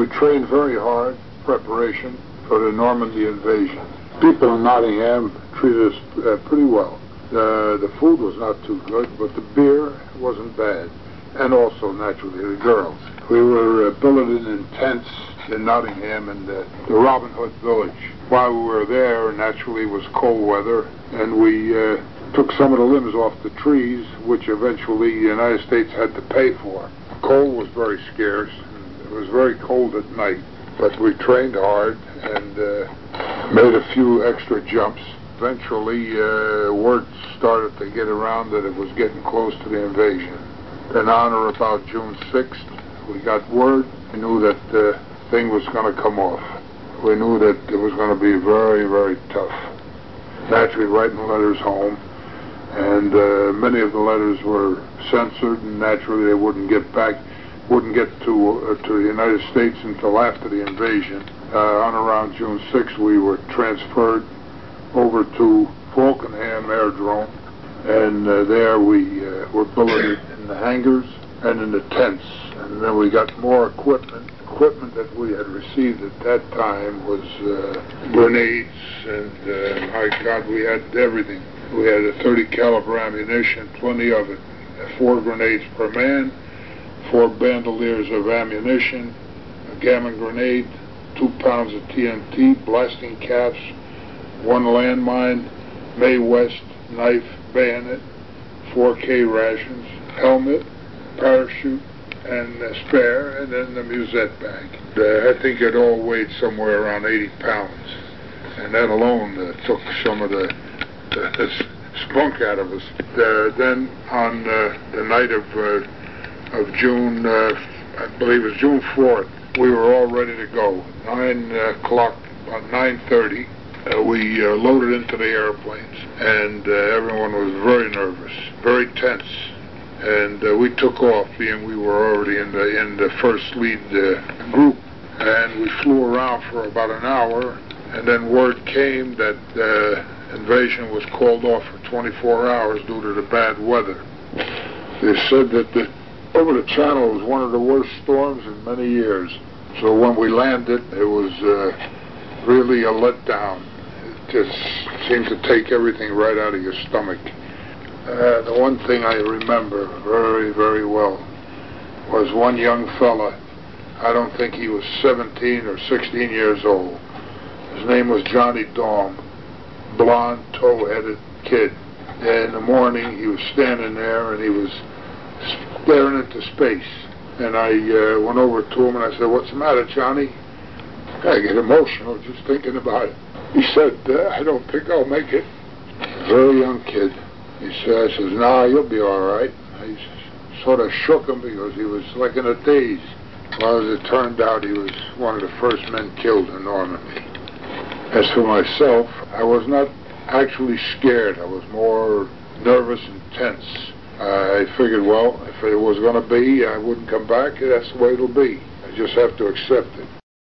We trained very hard, preparation for the Normandy invasion. People in Nottingham treated us pretty well. The food was not too good, but the beer wasn't bad. And also, naturally, the girls. We were billeted in tents in Nottingham and the Robin Hood village. While we were there, naturally, it was cold weather, and we took some of the limbs off the trees, which eventually the United States had to pay for. Coal was very scarce. It was very cold at night, but we trained hard and made a few extra jumps. Eventually, word started to get around that it was getting close to the invasion. Then on or about June 6th, we got word. We knew that the thing was going to come off. We knew that it was going to be very, very tough. Naturally, writing letters home, and many of the letters were censored, and naturally they wouldn't get to the United States until after the invasion. On around June 6th, we were transferred over to Falkenham Airdrome, and there we were billeted in the hangars and in the tents. And then we got more equipment. Equipment that we had received at that time was grenades, and my God, we had everything. We had a 30 caliber ammunition, plenty of it. 4 grenades per man, 4 bandoliers of ammunition, a gammon grenade, 2 pounds of TNT, blasting caps, 1 landmine, Mae West knife, bayonet, 4K rations, helmet, parachute, and a spare, and then the musette bag. I think it all weighed somewhere around 80 pounds, and that alone took some of the spunk out of us. Then on the night of June, I believe it was June 4th, we were all ready to go. 9 o'clock, about 9:30, we loaded into the airplanes, and everyone was very nervous, very tense. And we took off, being we were already in the first lead group, and we flew around for about an hour, and then word came that the invasion was called off for 24 hours due to the bad weather. They said that over the channel was one of the worst storms in many years. So when we landed, it was really a letdown. It just seemed to take everything right out of your stomach. The one thing I remember very, very well was one young fella. I don't think he was 17 or 16 years old. His name was Johnny Daum, blonde, tow-headed kid. And in the morning, he was standing there and he was staring into space. And I went over to him and I said, "What's the matter, Johnny?" I get emotional just thinking about it. He said, "I don't think I'll make it." Very young kid. I says, "Nah, you'll be all right." I sort of shook him because he was like in a daze. Well, as it turned out, he was one of the first men killed in Normandy. As for myself, I was not actually scared. I was more nervous and tense. I figured, well, if it was going to be, I wouldn't come back. That's the way it'll be. I just have to accept it.